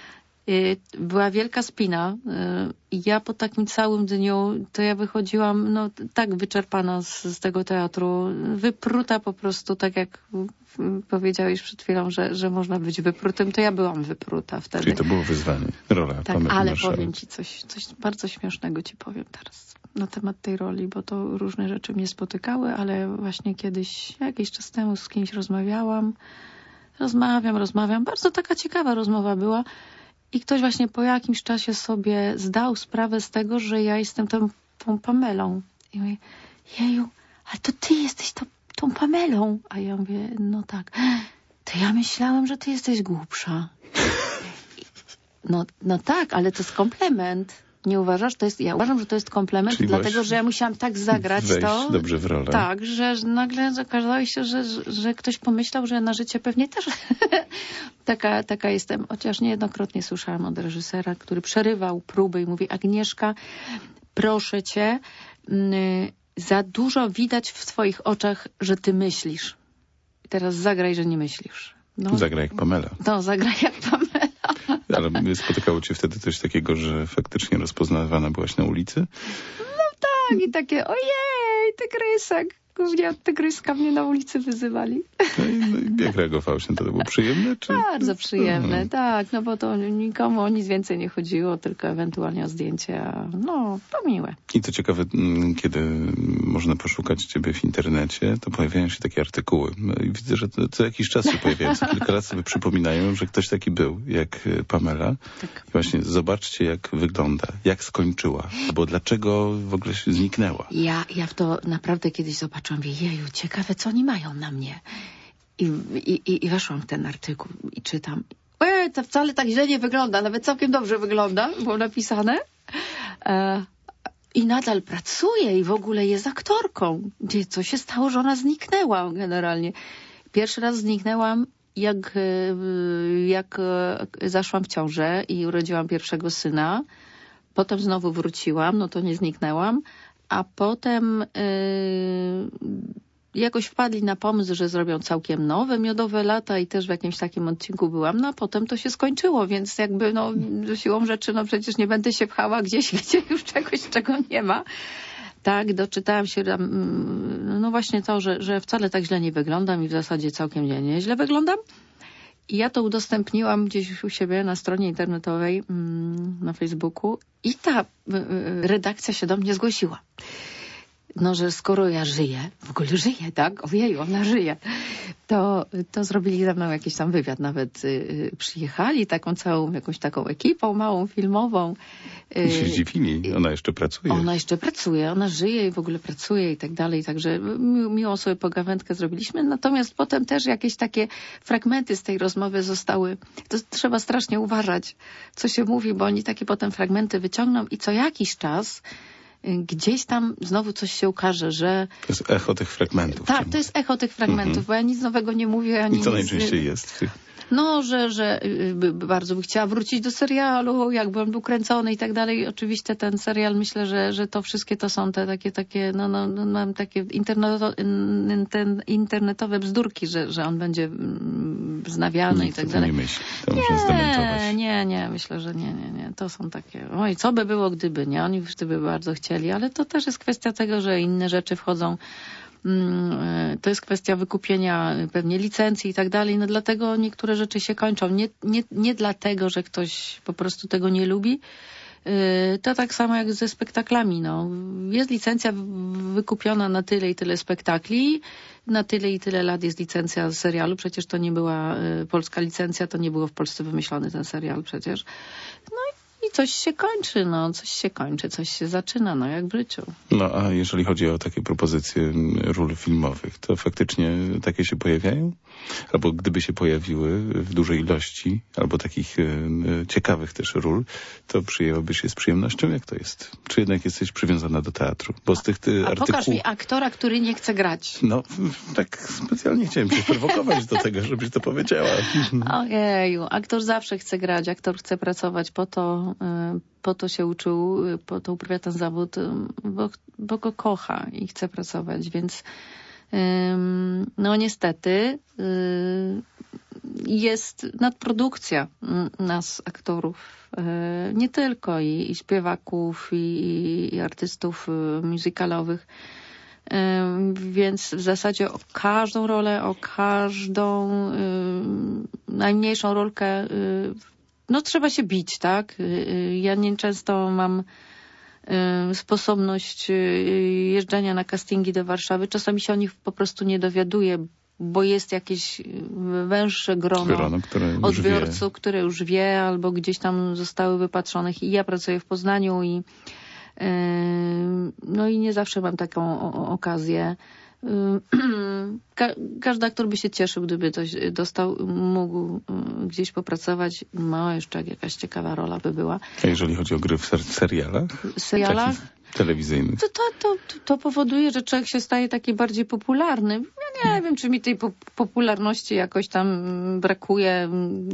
Była wielka spina i ja po takim całym dniu, to ja wychodziłam no tak wyczerpana z, z tego teatru, wypruta po prostu, tak jak powiedziałeś przed chwilą, że, że można być wyprutym, to ja byłam wypruta wtedy. Czyli to było wyzwanie, rola. Tak, ale Marszałek. Powiem ci coś, coś bardzo śmiesznego ci powiem teraz na temat tej roli, bo to różne rzeczy mnie spotykały, ale właśnie kiedyś, jakiś czas temu z kimś rozmawiałam, rozmawiam, rozmawiam, bardzo taka ciekawa rozmowa była i ktoś właśnie po jakimś czasie sobie zdał sprawę z tego, że ja jestem tą, tą Pamelą. I mówię, jeju, ale to ty jesteś to, tą Pamelą. A ja mówię, no tak. To ja myślałem, że ty jesteś głupsza. No, no tak, ale to jest komplement. Nie uważasz? To jest, ja uważam, że to jest komplement, czyli dlatego, że ja musiałam tak zagrać to. Dobrze w rolę. Tak, że nagle okazało się, że, że, że ktoś pomyślał, że na życie pewnie też taka, taka jestem. Chociaż niejednokrotnie słyszałam od reżysera, który przerywał próby i mówi, Agnieszka, proszę cię, za dużo widać w twoich oczach, że ty myślisz. I teraz zagraj, że nie myślisz. No, zagraj jak Pamela. No, zagraj jak Pamela. Ale spotykało cię wtedy coś takiego, że faktycznie rozpoznawana byłaś na ulicy? No tak, i takie ojej, tygrysek. Głównie od tygryska mnie na ulicy wyzywali. No i, no i jak reagowałeś na to? To było przyjemne? Czy... Bardzo przyjemne, hmm. tak. No bo to nikomu o nic więcej nie chodziło, tylko ewentualnie o zdjęcia. No, to miłe. I co ciekawe, kiedy można poszukać ciebie w internecie, to pojawiają się takie artykuły. No i widzę, że to, co jakiś czas się pojawiają. Co kilka lat sobie przypominają, że ktoś taki był, jak Pamela. Tak. I właśnie zobaczcie, jak wygląda, jak skończyła, albo dlaczego w ogóle się zniknęła. Ja, ja w to naprawdę kiedyś zobaczyłam. Mówię, jeju, ciekawe, co oni mają na mnie. I, i, i weszłam w ten artykuł i czytam. E, to wcale tak źle nie wygląda, nawet całkiem dobrze wygląda, było napisane. E, I nadal pracuje i w ogóle jest aktorką. Co się stało, że ona zniknęła generalnie. Pierwszy raz zniknęłam jak, jak zaszłam w ciążę i urodziłam pierwszego syna, potem znowu wróciłam, no to nie zniknęłam, a potem yy, jakoś wpadli na pomysł, że zrobią całkiem nowe Miodowe lata i też w jakimś takim odcinku byłam, no a potem to się skończyło, więc jakby no siłą rzeczy, no przecież nie będę się pchała gdzieś, gdzie już czegoś, czego nie ma. Tak, doczytałam się, no właśnie to, że, że wcale tak źle nie wyglądam i w zasadzie całkiem nie, nie źle wyglądam. I ja to udostępniłam gdzieś u siebie na stronie internetowej, na Facebooku i ta redakcja się do mnie zgłosiła. No, że skoro ja żyję, w ogóle żyję, tak? Ojeju, ona żyje. To, to zrobili ze mną jakiś tam wywiad. Nawet y, przyjechali taką całą, jakąś taką ekipą małą, filmową. I się zdziwili. Ona jeszcze pracuje. Ona jeszcze pracuje, ona żyje i w ogóle pracuje i tak dalej. Także mi, miłą sobie pogawędkę zrobiliśmy. Natomiast potem też jakieś takie fragmenty z tej rozmowy zostały. To trzeba strasznie uważać, co się mówi, bo oni takie potem fragmenty wyciągną i co jakiś czas gdzieś tam znowu coś się ukaże, że... To jest echo tych fragmentów. Tak, to jest echo tych fragmentów, mm-hmm. bo ja nic nowego nie mówię. Ani I co nic... najczęściej jest w tych... No, że, że by, bardzo by chciała wrócić do serialu, jakby on był kręcony i tak dalej. Oczywiście ten serial, myślę, że, że to wszystkie to są te takie, takie no, no, no mam takie interneto, ten, internetowe bzdurki, że, że on będzie wznawiany Nikt i tak dalej. Nie myśli, to można zdementować. Nie, nie, nie, myślę, że nie, nie, nie. To są takie, oj, co by było, gdyby nie? Oni już gdyby bardzo chcieli, ale to też jest kwestia tego, że inne rzeczy wchodzą. To jest kwestia wykupienia pewnie licencji i tak dalej. No dlatego niektóre rzeczy się kończą. Nie, nie, nie dlatego, że ktoś po prostu tego nie lubi. To tak samo jak ze spektaklami. No. Jest licencja wykupiona na tyle i tyle spektakli. Na tyle i tyle lat jest licencja z serialu. Przecież to nie była polska licencja. To nie było w Polsce wymyślony ten serial przecież. No i coś się kończy, no, coś się kończy, coś się zaczyna, no, jak w życiu. No, a jeżeli chodzi o takie propozycje ról filmowych, to faktycznie takie się pojawiają? Albo gdyby się pojawiły w dużej ilości, albo takich e, ciekawych też ról, to przyjęłabyś je z przyjemnością? Jak to jest? Czy jednak jesteś przywiązana do teatru? Bo z tych ty, a artykułów... pokaż mi aktora, który nie chce grać. No, tak specjalnie chciałem cię prowokować do tego, żebyś to powiedziała. Ojeju, aktor zawsze chce grać, aktor chce pracować, po to po to się uczył, po to uprawia ten zawód, bo, bo go kocha i chce pracować, więc no niestety jest nadprodukcja nas, aktorów, nie tylko i, i śpiewaków, i, i artystów musicalowych, więc w zasadzie o każdą rolę, o każdą najmniejszą rolkę no trzeba się bić, tak? Ja nieczęsto mam sposobność jeżdżenia na castingi do Warszawy. Czasami się o nich po prostu nie dowiaduję, bo jest jakieś węższe grono, grono które odbiorców, które już wie, albo gdzieś tam zostały wypatrzonych. I ja pracuję w Poznaniu i no i nie zawsze mam taką o- okazję. Ka- każdy aktor by się cieszył, gdyby coś dostał, mógł gdzieś popracować. No, jeszcze jakaś ciekawa rola by była. A jeżeli chodzi o gry w ser- serialach? serialach? Telewizyjnych. To, to, to, to powoduje, że człowiek się staje taki bardziej popularny. Ja nie wiem, czy mi tej po- popularności jakoś tam brakuje,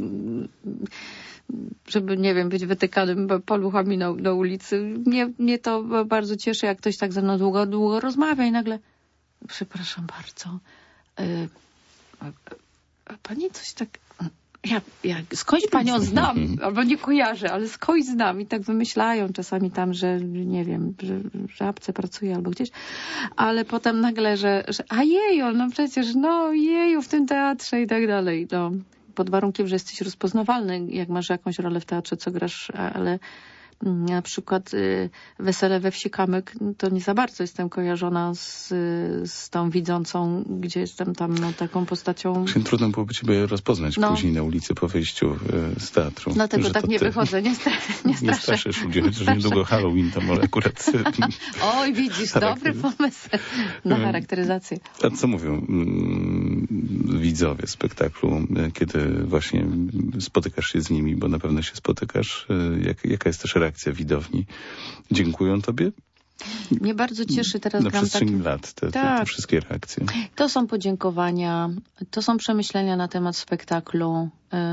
żeby, nie wiem, być wytykanym paluchami na, na ulicy. Mnie, mnie to bardzo cieszy, jak ktoś tak ze mną długo, długo rozmawia i nagle przepraszam bardzo. Yy, a, a pani coś tak... Ja, ja skądś panią znam, albo nie kojarzę, ale skądś znam i tak wymyślają czasami tam, że nie wiem, że w Żabce pracuje albo gdzieś, ale potem nagle, że, że a jeju, no przecież, no jeju, w tym teatrze i tak dalej. No, pod warunkiem, że jesteś rozpoznawalny, jak masz jakąś rolę w teatrze, co grasz, ale na przykład y, Wesele we wsi Kamyk, to nie za bardzo jestem kojarzona z, z tą widzącą, gdzie jestem tam no, taką postacią. Trudno byłoby ciebie rozpoznać no. później na ulicy po wyjściu y, z teatru. Dlatego tak nie ty. wychodzę, nie, stra- nie straszę. Nie straszysz ludzi, chociaż niedługo Halloween, to może akurat... Oj, widzisz, dobry pomysł na charakteryzację. A co mówią mm, widzowie spektaklu, kiedy właśnie spotykasz się z nimi, bo na pewno się spotykasz, jak, jaka jest też reakcja widowni? Dziękują tobie Mnie bardzo cieszy teraz Na gram przestrzeni taki... lat te, te, Tak. te wszystkie reakcje. To są podziękowania, to są przemyślenia na temat spektaklu.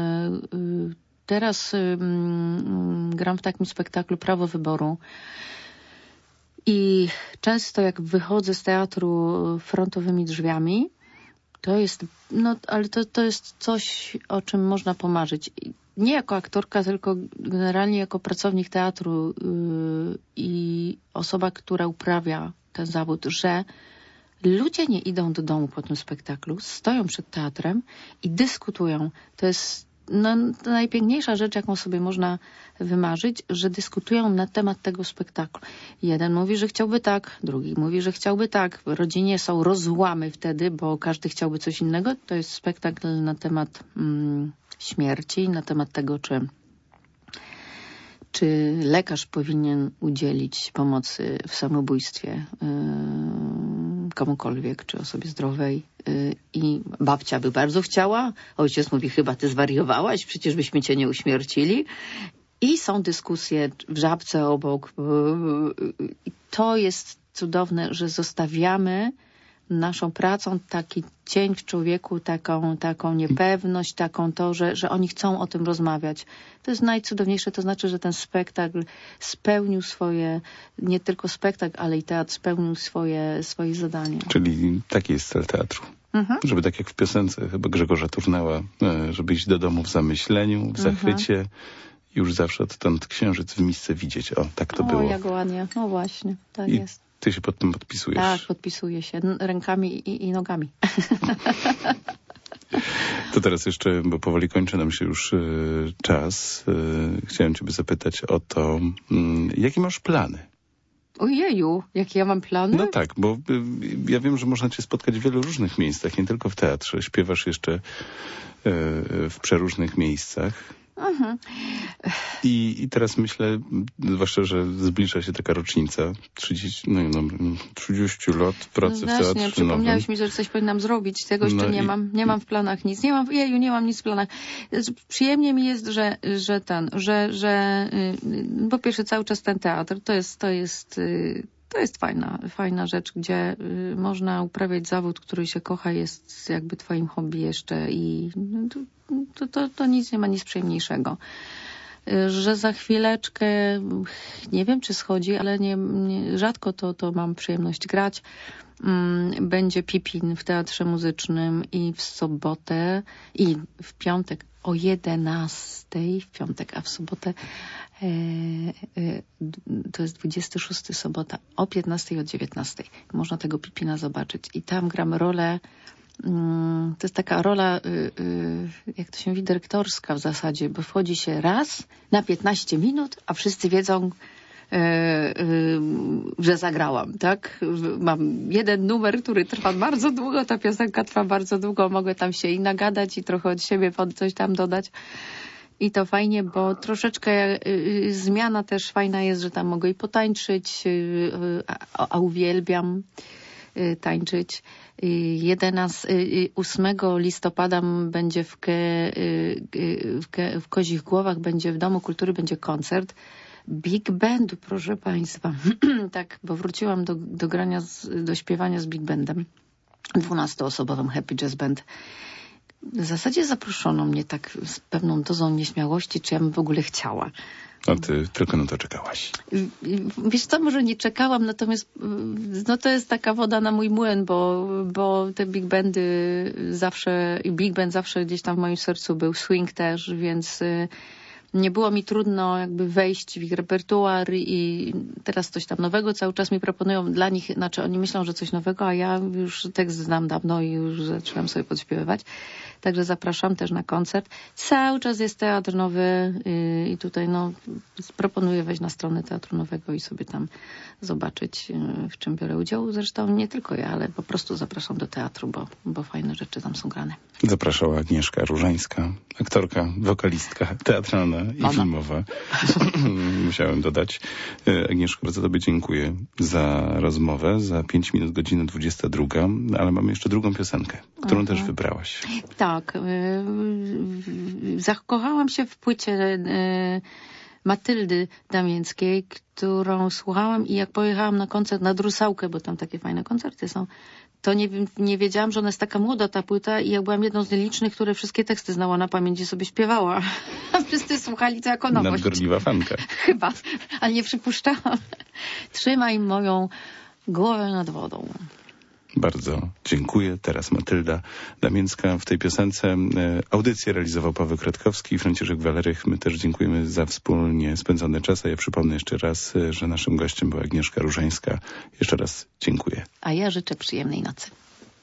Teraz gram w takim spektaklu Prawo wyboru i często jak wychodzę z teatru frontowymi drzwiami, to jest, no ale to, to jest coś, o czym można pomarzyć. Nie jako aktorka, tylko generalnie jako pracownik teatru yy, i osoba, która uprawia ten zawód, że ludzie nie idą do domu po tym spektaklu, stoją przed teatrem i dyskutują. To jest no, to najpiękniejsza rzecz, jaką sobie można wymarzyć, że dyskutują na temat tego spektaklu. Jeden mówi, że chciałby tak, drugi mówi, że chciałby tak. W rodzinie są rozłamy wtedy, bo każdy chciałby coś innego. To jest spektakl na temat mm, śmierci, na temat tego, czy, czy lekarz powinien udzielić pomocy w samobójstwie yy, komukolwiek, czy osobie zdrowej. Yy, I babcia by bardzo chciała. Ojciec mówi, chyba ty zwariowałaś, przecież byśmy cię nie uśmiercili. I są dyskusje w Żabce obok. I to jest cudowne, że zostawiamy naszą pracą taki cień w człowieku, taką, taką niepewność, taką to, że, że oni chcą o tym rozmawiać. To jest najcudowniejsze, to znaczy, że ten spektakl spełnił swoje, nie tylko spektakl, ale i teatr spełnił swoje, swoje zadanie. Czyli taki jest cel teatru. Mhm. Żeby tak jak w piosence chyba Grzegorza Turnała, żeby iść do domu w zamyśleniu, w zachwycie, mhm. już zawsze odtąd księżyc w misce widzieć. O, tak to o, było. O, jak ładnie. No właśnie, tak I jest. Ty się pod tym podpisujesz. Tak, podpisuję się rękami i, i nogami. To teraz jeszcze, bo powoli kończy nam się już y, czas. Y, chciałem ciebie zapytać o to, y, jakie masz plany? Ojeju, jakie ja mam plany? No tak, bo y, ja wiem, że można cię spotkać w wielu różnych miejscach, nie tylko w teatrze. Śpiewasz jeszcze y, w przeróżnych miejscach. Mhm. I, I teraz myślę, zwłaszcza, że zbliża się taka rocznica trzydzieści, no, no, trzydzieści lat pracy no w właśnie, teatrze. Przypomniałeś mi, że coś powinnam zrobić. Tego jeszcze no nie i... mam. Nie mam w planach nic. Nie mam, jeju, nie mam nic w planach. Przyjemnie mi jest, że, że ten, że, że po pierwsze cały czas ten teatr, to jest, to jest, to jest fajna, fajna rzecz, gdzie można uprawiać zawód, który się kocha, jest jakby twoim hobby jeszcze i to, to, to nic nie ma nic przyjemniejszego. Że za chwileczkę, nie wiem czy schodzi, ale nie, nie, rzadko to, to mam przyjemność grać. Będzie Pipin w Teatrze Muzycznym i w sobotę i w piątek o jedenastej w piątek, a w sobotę e, e, to jest dwudziestego szóstego sobota o piętnastej, o dziewiętnastej. Można tego Pipina zobaczyć i tam gram rolę. To jest taka rola, jak to się mówi, dyrektorska w zasadzie, bo wchodzi się raz na piętnaście minut, a wszyscy wiedzą, że zagrałam, tak? Mam jeden numer, który trwa bardzo długo, ta piosenka trwa bardzo długo, mogę tam się i nagadać i trochę od siebie coś tam dodać. I to fajnie, bo troszeczkę zmiana też fajna jest, że tam mogę i potańczyć, a, a uwielbiam tańczyć. ósmego listopada będzie w, ke, w, ke, w Kozich Głowach, będzie w Domu Kultury, będzie koncert Big Bandu, proszę Państwa. Tak, bo wróciłam do, do grania, z, do śpiewania z Big Bandem, dwunastoosobowym Happy Jazz Band. W zasadzie zaproszono mnie tak z pewną dozą nieśmiałości, czy ja bym w ogóle chciała. A ty tylko na to czekałaś. Wiesz co, może nie czekałam, natomiast no to jest taka woda na mój młyn, bo, bo te big bandy zawsze, i big band zawsze gdzieś tam w moim sercu był, swing też, więc nie było mi trudno jakby wejść w ich repertuar i teraz coś tam nowego cały czas mi proponują. Dla nich, znaczy oni myślą, że coś nowego, a ja już tekst znam dawno i już zaczęłam sobie podśpiewywać. Także zapraszam też na koncert. Cały czas jest teatr nowy i tutaj no proponuję wejść na stronę Teatru Nowego i sobie tam zobaczyć, w czym biorę udział. Zresztą nie tylko ja, ale po prostu zapraszam do teatru, bo, bo fajne rzeczy tam są grane. Zapraszała Agnieszka Różańska, aktorka, wokalistka teatralna i Ona. filmowa. Musiałem dodać. Agnieszko, bardzo tobie dziękuję za rozmowę, za pięć minut, godzina dwudziesta druga, ale mamy jeszcze drugą piosenkę, którą Aha. też wybrałaś. Tak. Zakochałam się w płycie Matyldy Damięckiej, którą słuchałam i jak pojechałam na koncert na Drusałkę, bo tam takie fajne koncerty są, to nie, nie wiedziałam, że ona jest taka młoda, ta płyta, i ja byłam jedną z nielicznych, które wszystkie teksty znała na pamięć i sobie śpiewała. A wszyscy słuchali to jako nowość. Nadgorliwa fanka. Chyba, ale nie przypuszczałam. Trzymaj moją głowę nad wodą. Bardzo dziękuję. Teraz Matylda Damięcka w tej piosence. Audycję realizował Paweł Kratkowski i Franciszek Walerych. My też dziękujemy za wspólnie spędzony czas. A ja przypomnę jeszcze raz, że naszym gościem była Agnieszka Różańska. Jeszcze raz dziękuję. A ja życzę przyjemnej nocy.